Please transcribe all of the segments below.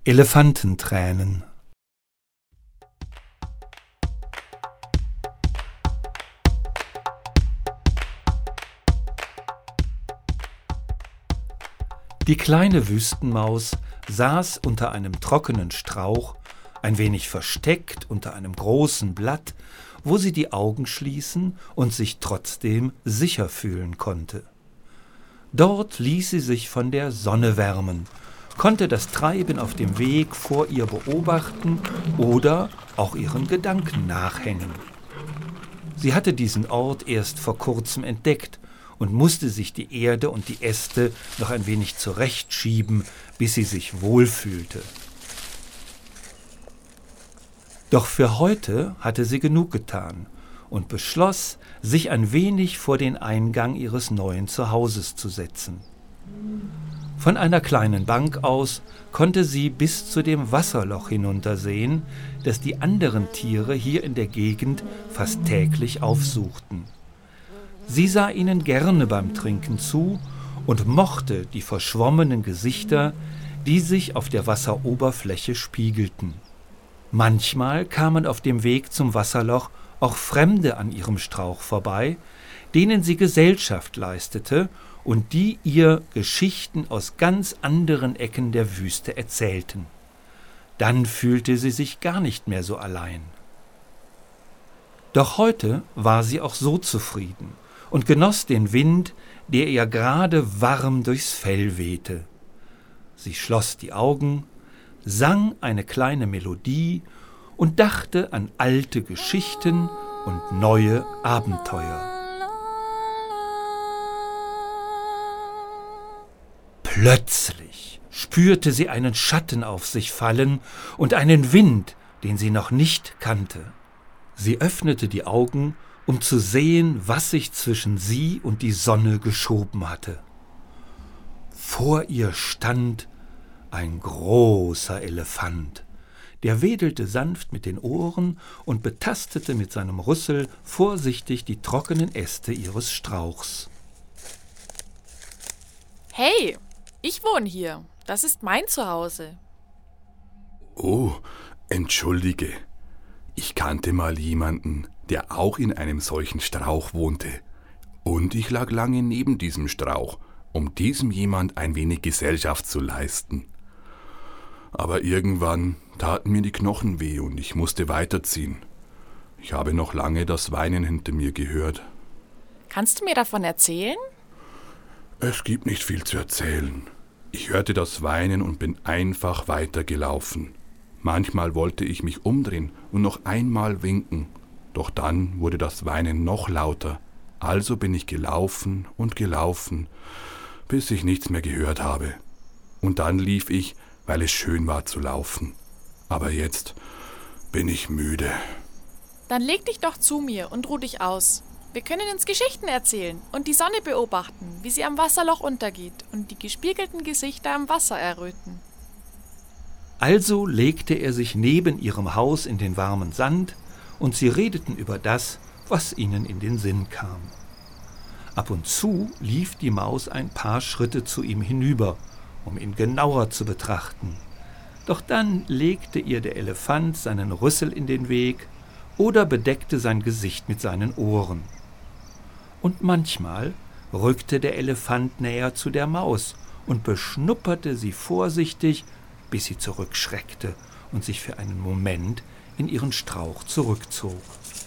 Elefantentränen. Die kleine Wüstenmaus saß unter einem trockenen Strauch, ein wenig versteckt unter einem großen Blatt, wo sie die Augen schließen und sich trotzdem sicher fühlen konnte. Dort ließ sie sich von der Sonne wärmen, konnte das Treiben auf dem Weg vor ihr beobachten oder auch ihren Gedanken nachhängen. Sie hatte diesen Ort erst vor kurzem entdeckt und musste sich die Erde und die Äste noch ein wenig zurechtschieben, bis sie sich wohlfühlte. Doch für heute hatte sie genug getan und beschloss, sich ein wenig vor den Eingang ihres neuen Zuhauses zu setzen. Von einer kleinen Bank aus konnte sie bis zu dem Wasserloch hinuntersehen, das die anderen Tiere hier in der Gegend fast täglich aufsuchten. Sie sah ihnen gerne beim Trinken zu und mochte die verschwommenen Gesichter, die sich auf der Wasseroberfläche spiegelten. Manchmal kamen auf dem Weg zum Wasserloch auch Fremde an ihrem Strauch vorbei, denen sie Gesellschaft leistete und die ihr Geschichten aus ganz anderen Ecken der Wüste erzählten. Dann fühlte sie sich gar nicht mehr so allein. Doch heute war sie auch so zufrieden und genoss den Wind, der ihr gerade warm durchs Fell wehte. Sie schloss die Augen, sang eine kleine Melodie und dachte an alte Geschichten und neue Abenteuer. Plötzlich spürte sie einen Schatten auf sich fallen und einen Wind, den sie noch nicht kannte. Sie öffnete die Augen, um zu sehen, was sich zwischen sie und die Sonne geschoben hatte. Vor ihr stand ein großer Elefant. Der wedelte sanft mit den Ohren und betastete mit seinem Rüssel vorsichtig die trockenen Äste ihres Strauchs. Hey, ich wohne hier. Das ist mein Zuhause. Oh, entschuldige. Ich kannte mal jemanden, der auch in einem solchen Strauch wohnte. Und ich lag lange neben diesem Strauch, um diesem jemand ein wenig Gesellschaft zu leisten. Aber irgendwann taten mir die Knochen weh und ich musste weiterziehen. Ich habe noch lange das Weinen hinter mir gehört. Kannst du mir davon erzählen? Es gibt nicht viel zu erzählen. Ich hörte das Weinen und bin einfach weitergelaufen. Manchmal wollte ich mich umdrehen und noch einmal winken, doch dann wurde das Weinen noch lauter. Also bin ich gelaufen und gelaufen, bis ich nichts mehr gehört habe. Und dann lief ich, weil es schön war zu laufen. Aber jetzt bin ich müde. Dann leg dich doch zu mir und ruh dich aus. Wir können uns Geschichten erzählen und die Sonne beobachten, wie sie am Wasserloch untergeht und die gespiegelten Gesichter am Wasser erröten. Also legte er sich neben ihrem Haus in den warmen Sand und sie redeten über das, was ihnen in den Sinn kam. Ab und zu lief die Maus ein paar Schritte zu ihm hinüber, um ihn genauer zu betrachten. Doch dann legte ihr der Elefant seinen Rüssel in den Weg oder bedeckte sein Gesicht mit seinen Ohren. Und manchmal rückte der Elefant näher zu der Maus und beschnupperte sie vorsichtig, bis sie zurückschreckte und sich für einen Moment in ihren Strauch zurückzog.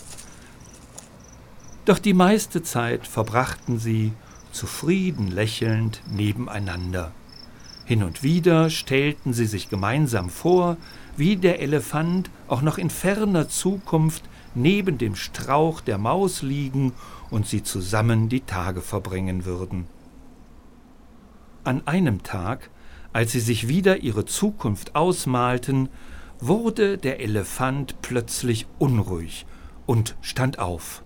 Doch die meiste Zeit verbrachten sie, zufrieden lächelnd, nebeneinander. Hin und wieder stellten sie sich gemeinsam vor, wie der Elefant auch noch in ferner Zukunft neben dem Strauch der Maus liegen und sie zusammen die Tage verbringen würden. An einem Tag, als sie sich wieder ihre Zukunft ausmalten, wurde der Elefant plötzlich unruhig und stand auf.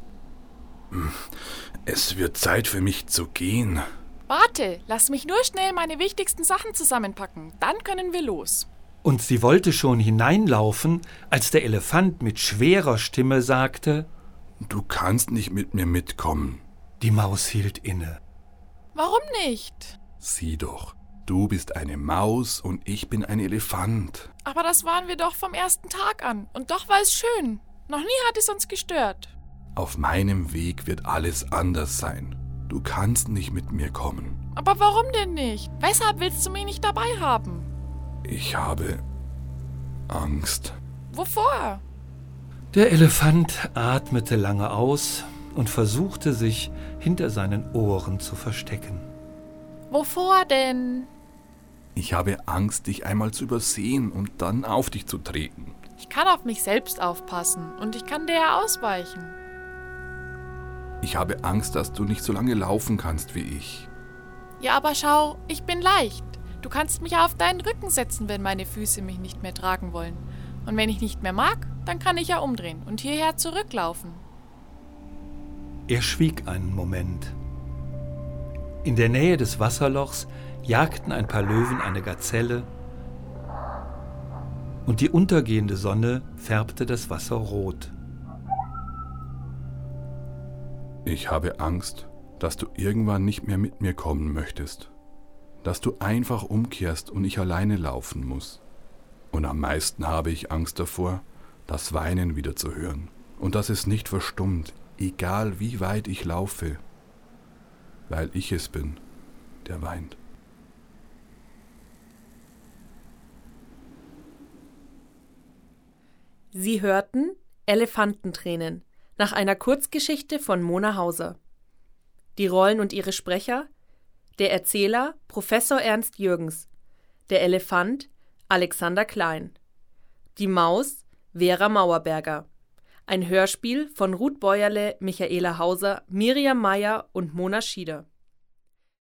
Es wird Zeit für mich zu gehen. Warte, lass mich nur schnell meine wichtigsten Sachen zusammenpacken, dann können wir los. Und sie wollte schon hineinlaufen, als der Elefant mit schwerer Stimme sagte: Du kannst nicht mit mir mitkommen. Die Maus hielt inne. Warum nicht? Sieh doch, Du bist eine Maus und ich bin ein Elefant. Aber das waren wir doch vom ersten Tag an. Und doch war es schön. Noch nie hat es uns gestört. Auf meinem Weg wird alles anders sein. Du kannst nicht mit mir kommen. Aber warum denn nicht? Weshalb willst du mich nicht dabei haben? Ich habe Angst. Wovor? Der Elefant atmete lange aus und versuchte sich hinter seinen Ohren zu verstecken. Wovor denn? Ich habe Angst, dich einmal zu übersehen und dann auf dich zu treten. Ich kann auf mich selbst aufpassen und ich kann dir ja ausweichen. Ich habe Angst, dass du nicht so lange laufen kannst wie ich. Ja, aber schau, ich bin leicht. Du kannst mich auf deinen Rücken setzen, wenn meine Füße mich nicht mehr tragen wollen. Und wenn ich nicht mehr mag, dann kann ich ja umdrehen und hierher zurücklaufen. Er schwieg einen Moment. In der Nähe des Wasserlochs jagten ein paar Löwen eine Gazelle und die untergehende Sonne färbte das Wasser rot. Ich habe Angst, dass du irgendwann nicht mehr mit mir kommen möchtest. Dass du einfach umkehrst und ich alleine laufen muss. Und am meisten habe ich Angst davor, das Weinen wieder zu hören. Und dass es nicht verstummt, egal wie weit ich laufe, weil ich es bin, der weint. Sie hörten Elefantentränen nach einer Kurzgeschichte von Mona Hauser. Die Rollen und ihre Sprecher: der Erzähler Professor Ernst Jürgens, der Elefant Alexander Klein, die Maus Vera Mauerberger. Ein Hörspiel von Ruth Bäuerle, Michaela Hauser, Miriam Meyer und Mona Schieder.